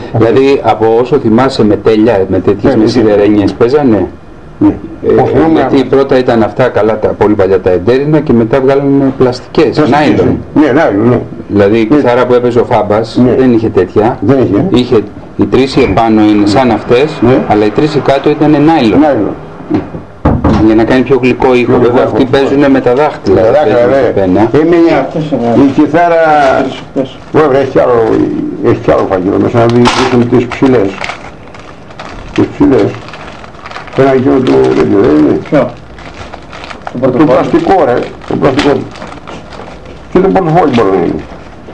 Δηλαδή από όσο θυμάσαι με τέλεια, με τέτοιες με σιδερένιες παίζανε. Γιατί πρώτα ήταν αυτά καλά τα πολύ παλιά τα εντέρινα και μετά βγάλανε πλαστικές, νάιλον. Ναι, νάιλον. Δηλαδή η κιθάρα που έπαιζε ο Φάμπας δεν είχε τέτοια. Είχε οι τρεις επάνω είναι σαν αυτές, αλλά οι τρεις κάτω ήταν νάιλον. Για να κάνει πιο γλυκό ήχο. Βέβαια αυτοί παίζουν με τα δάχτυλα. Με τα δάχτυλα, έμεινε η κιθάρα. Βέβαια έχει κι άλλο φαγητό μέσα να δείχνουν τις ψηλές. Τις ψηλές. Ένα εκείνο το τέτοιο, δεν είναι. Ποιο? Το πλαστικό ρε. Το πλαστικό. Και το πορτοφόλι μπορεί να είναι.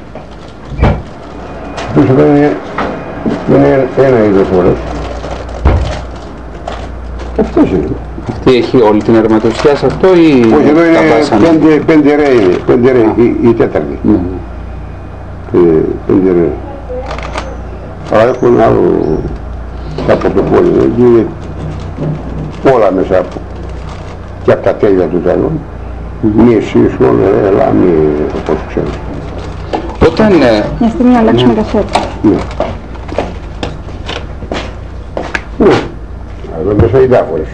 Πίσω δεν είναι ένα είδος φορές. Αυτός είναι. Αυτή έχει όλη την αρματοσιά σε αυτό ή όχι, εδώ είναι πέντε ρέι, η τέταρτη. Πέντε ρέι. Αλλά έχουν άλλο τα πορτοφόλια εκεί, όλα μέσα από και από τα τέλεια του τέλος. Μη εσείς όλα, έλα, μη όπως ξέρεις. Όταν... Μια στιγμή να αλλάξουμε κασέτα. Ναι. Εδώ μέσα οι διάφορες.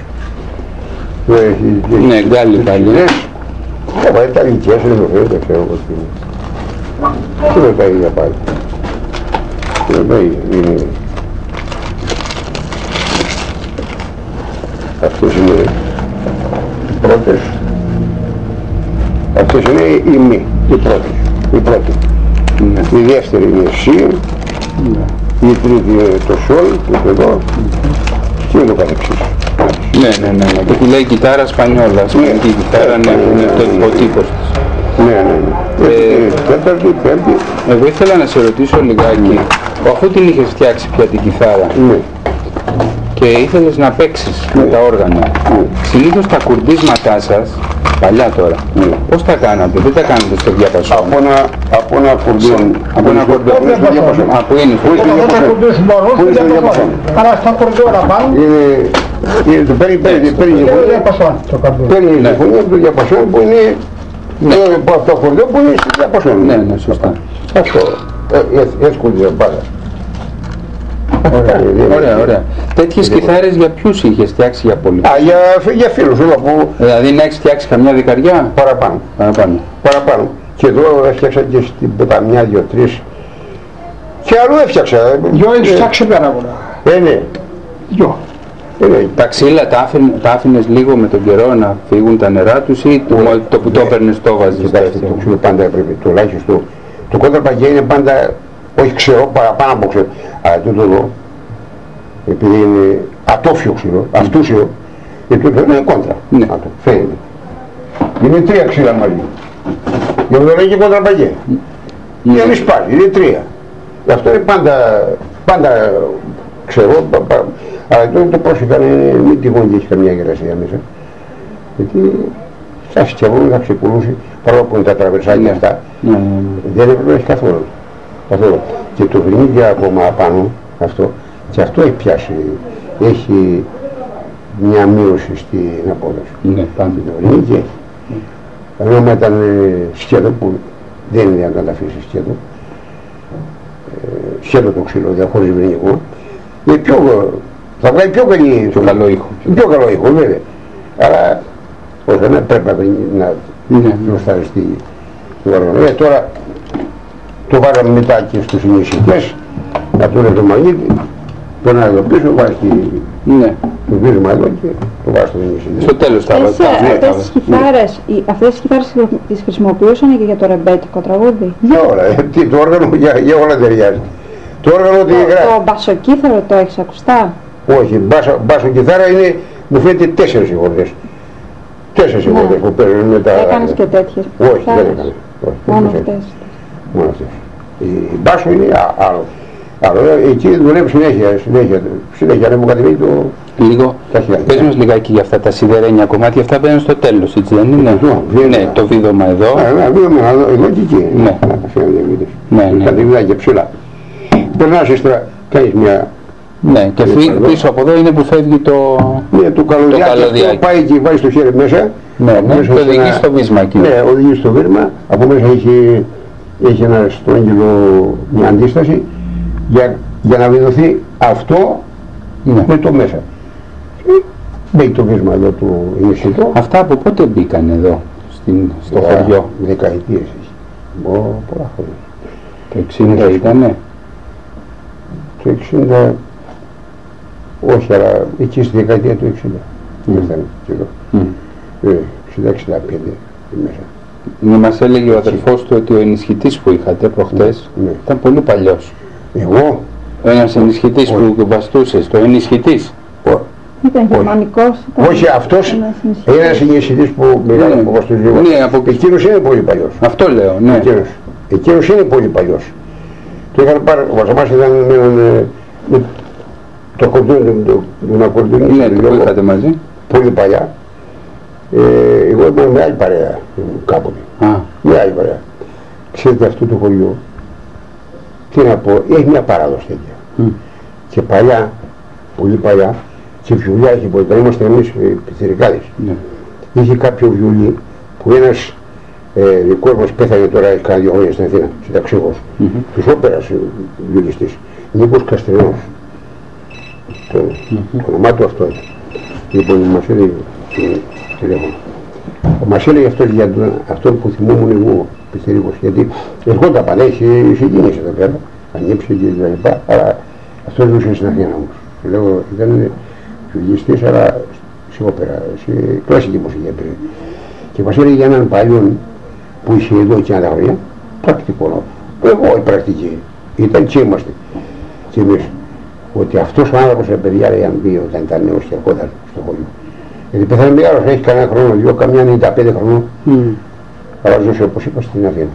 Ναι, γκάλι πάλι. Έβαλε τα γλυκές, δεν ξέρω πώς είναι. Τι είναι τα ίδια πάλι. Τι είναι τα ίδια. Αυτές είναι οι πρώτες. Αυτές είναι οι μη, οι πρώτες. Η πρώτη. Η δεύτερη είναι σι. Η τρίτη είναι το σολ, που είναι εδώ. Και είναι το καθεξής. Ναι. Και που λέει κιθάρα σπανιόλα, σπανική κιθάρα, είναι ο τύπος της. Ναι. Τέταρτη, πέμπτη. Εγώ ήθελα να σε ρωτήσω λιγάκι, αφού την είχες φτιάξει πια την κιθάρα και ήθελες να παίξεις με τα όργανα, συνήθως τα κουρδίσματά σας, παλιά τώρα, πώς τα κάνατε, δεν τα κάνατε στο διαπασόν? Από ένα κορδιόν. Από ένα κορδιόν. Από είναι στο διαπασόν. Αλλά στα κορδιόνα πάνω. Παίρνει τη φωνή του διαπασόν που είναι από το κορδιόν που είναι στη διαπασόν. Ναι, σωστά. Αυτό, έτσι κορδιόν πάντα. Ωραία. Τέτοιες κιθάρες για ποιους είχες φτιάξει, για πολλούς? Για φίλους, όλα που... Δηλαδή να έχεις φτιάξει καμιά δεκαριά? Παραπάνω. Και εδώ έφτιαξα και στην Ποταμιά 2-3. Και αλλού έφτιαξα. Δυο έχεις φτιάξει πέρα πολλά. Ναι. Δυο. Τα ξύλα τα άφηνες λίγο με τον καιρό να φύγουν τα νερά τους ή το που το έπαιρνες το βάζεις? Κοιτάξτε, το ξύλο πάντα έπρεπε, τουλάχιστον. Το κόντραπαγκέ είναι πάντα, όχι ξερό, παραπάνω από ξερό. Αλλά τούτο εδώ, επειδή είναι ατόφιο ξύλο, αυτούσιο, τούτο είναι κόντρα. Φαίνεται. Είναι τρία ξύλα μαζί. Γι' αυτό λέει και κόντραπαγκέ. Για μη σπάζει, είναι τρία. Γι' αυτό είναι πάντα ξερό. Αλλά το πρόσεχα είναι μην τυχόν και έχει καμιά γερασία μέσα. Γιατί θα φτιαγούν, θα ξεκουλούσει, παρόλο που είναι τα τραβερσάκια αυτά, δεν έπρεπε να έχει καθόλου. Και το βρυνίδι ακόμα πάνω, αυτό, και αυτό έχει πιάσει, έχει μια μείωση στην απόδοση. Ναι, πάντα. Το βρυνίδι έχει. Ενώ ήταν σκέτο που δεν είναι αν καταφύσει σκέτο, σκέτο το ξύλο, χωρίς βρυνικό, θα βγάλει πιο καλό ήχο. Πιο καλό ήχο, βέβαια. Αλλά όχι, δεν πρέπει να μπροστάρεις τη οργανωμένη. Τώρα το βάλαμε μετά και στους συνεισχυτές, να το είναι το μαγνήτη, τον άλλο πίσω, βάζει το πίσμα εδώ και το βάζει στο συνεισχυτές. Στο τέλος θα βάζει. Αυτές τις κιθάρες τις χρησιμοποιούσαν και για το ρεμπέτικο τραγούδι? Για όλα, το όργανο για όλα ταιριάζει. Το όργανο ότι το μπασοκίθαρο το έχεις ακουστά? Όχι, μπάσο κιθάρα είναι, μου φαίνεται 4 χορδές. 4 χορδές που παίρνουν με τα... Έκανες και τέτοιες? Όχι, δεν έκανες. Μόνο αυτές. Μόνο αυτές. Η μπάσο είναι άλλο. Εκεί δουλεύει συνέχεια να μου κατεβεί το... Λίγο, πες μας λιγάκι για αυτά τα σιδερένια κομμάτια, αυτά μπαίνουν στο τέλος, έτσι δεν είναι? Ναι, το βίδωμα εδώ. Ναι, βίδωμα εδώ και εκεί. Ναι. Κατεβίδα και ψηλά. Περνάς ύστερα, κάνεις μια... Ναι, και πίσω από εδώ είναι που φεύγει το καλωδιάκι. Πάει εκεί, βάζει το χέρι μέσα. Ναι, το οδηγεί στο βίσμα εκεί. Ναι, οδηγεί στο βίσμα. Από μέσα έχει ένα στρόγγυλο, μια αντίσταση. για να βιδωθεί αυτό με το μέσα. Μπήκε το βίσμα εδώ του Ινισιτό. Αυτά από πότε μπήκαν εδώ, στο χωριό? Δεκαετίες έχει. Πολλά χρόνια. Το 60 ήτανε? Το 60, όχι, αλλά εκεί στη δεκαετία του 60. Ήρθανε και εδώ. 60-65 μέσα. Μας έλεγε ο αδερφός του ότι ο ενισχυτής που είχατε προχτές ήταν πολύ παλιός. Εγώ? Ένας ενισχυτής που βαστούσες, το ενισχυτής. Ήταν γερμανικός. Όχι, αυτός είναι ένας ενισχυτής που μιλάει από βαστούς λίγο. Εκείνος είναι πολύ παλιός. Αυτό λέω, ναι. Εκείνος είναι πολύ παλιός. Το είχαν πάρει, ο Βασαμάς ήταν με το ακορντούνι, τον ακορντούνι. Ναι, το είχατε μαζί. Πολύ παλιά. Εγώ ήμουν με άλλη παρέα κάποτε. Με άλλη παρέα. Ξέρετε αυτό το χωριό, τι να πω, έχει μια παράδοση τέτοια. Και παλιά, πολύ παλιά, και βιολιά είχε πολύ, είμαστε εμείς πιτσιρικάδες. Είχε κάποιο βιολί που ένας δικός μας πέθανε τώρα, έχει κάνει 2 χρόνια στην Αθήνα, συνταξιούχος. Τους όπερας βιολιστής, Νίκος Καστρινός. Το όνομά του αυτό είναι. Λοιπόν, μας έλεγε τηλέφωνο. Μας έλεγε αυτό για αυτόν που θυμόμουν εγώ, πιτσιρίκος, γιατί ερχόταν πάντα, είχε συγκίνηση εδώ πέρα, ανήψε και τα λοιπά, αλλά αυτός ζούσε στην Αθήνα όμως. Λέω, ήταν βιολιστής, αλλά σε όπερα, σε κλασική μουσική έπαιρνε. Και μας έλεγε για έναν παλιόν που είχε εδώ και άλλα χρόνια, πρακτικό. Εγώ η πρακτική, ήταν και είμαστε. Και εμείς, ότι αυτός ο άνθρωπος, παιδιά, λέει, αν πει όταν ήταν νέος και ερχόταν στο χωριό. Γιατί πέθανε μεγάλος, έχει κανένα χρόνο, δύο, καμιά 95 χρονών, αλλά ζούσε όπως είπα στην Αθήνα.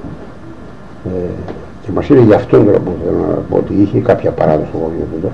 Και μας έλεγε για αυτόν τώρα που θέλω να πω, ότι είχε κάποια παράδοση στο χωριό του,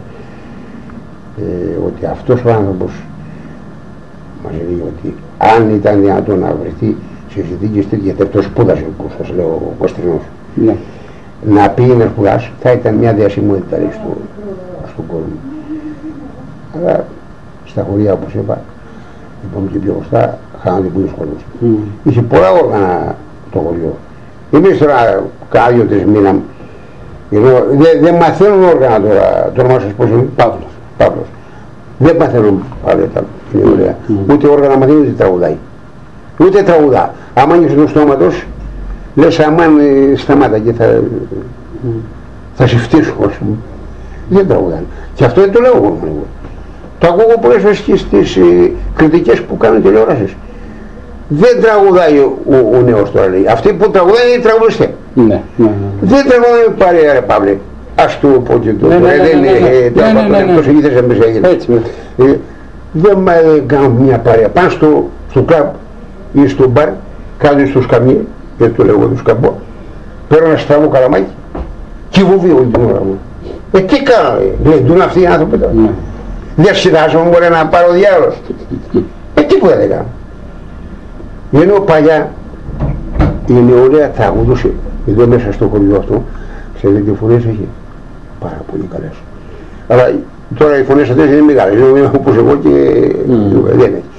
ότι αυτός ο άνθρωπος μας έλεγε ότι αν ήταν δυνατόν να βρεθεί σε συνθήκες τέτοιες, γιατί αυτό σπούδασε που σας λέω ο Κωστρινός, να πήγε να σπουδάσει, θα ήταν μια διασημότητα στον κόσμο. Αλλά στα χωριά, όπως είπα, είπαμε και πιο μπροστά, χάνονται πολλούς κόσμους. Είχε πολλά όργανα το χωριό. Εμείς τώρα κάνα 2-3 μήνα, δεν μαθαίνουν όργανα τώρα, το όνομα σας πώς είναι, Παύλος. Δεν μαθαίνουν πάλι τα ωραία. Ούτε όργανα μαθαίνει, ούτε τραγουδάει. Ούτε τραγουδά. Άμα ανοίξει το στόματος, λες αμάν σταμάτα και θα σε φτύσω, ας πούμε. Δεν τραγουδάνε. Και αυτό δεν το λέω εγώ. Το ακούω πολλές φορές και στις κριτικές που κάνουν τηλεόρασεις. Δεν τραγουδάει ο νέος τώρα, λέει. Αυτοί που τραγουδάνε είναι οι τραγουδιστές. Δεν τραγουδάει παρέα, ρε Παύλε. Ας το πω και το. Δεν είναι τόσο γήθες εμείς έγινε. Δεν κάνουν μια παρέα. Πάνε στο κλαμπ ή στο μπαρ, κάνουν στο σκαμί, γιατί το λέω εγώ το σκαμπό, παίρνω ένα στραβό καλαμάκι και βουβεί όλη την ώρα μου. Τι κάνω, λέει, δουν αυτοί οι άνθρωποι τώρα. Δεν συντάζομαι, μπορεί να πάρω διάλογο. Τίποτα δεν κάνω. Ενώ παλιά η νεολαία τραγουδούσε, εδώ μέσα στο χωριό αυτό, ξέρετε τι φωνές έχει, πάρα πολύ καλές. Αλλά τώρα οι φωνές αυτές είναι μεγάλες, είναι όπως εγώ και δεν έχει.